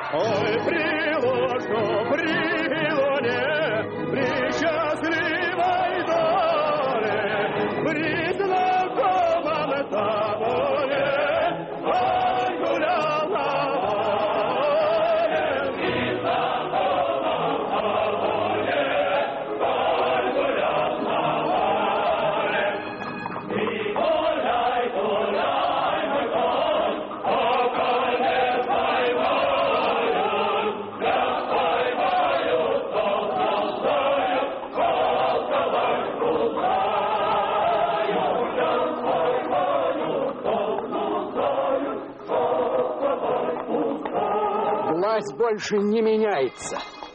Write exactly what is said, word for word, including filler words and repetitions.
Ой, при ложку, при луне, при счастливой доле, при знакомом таборе, ой, гулял на воле, при знакомом таборе, ой, гулял на воле. И гуляй, гуляй, мой конь, около небой мою, я поймаю солнцею, колокольку знаю, я поймаю солнцею, колокольку знаю. Власть больше не меняется.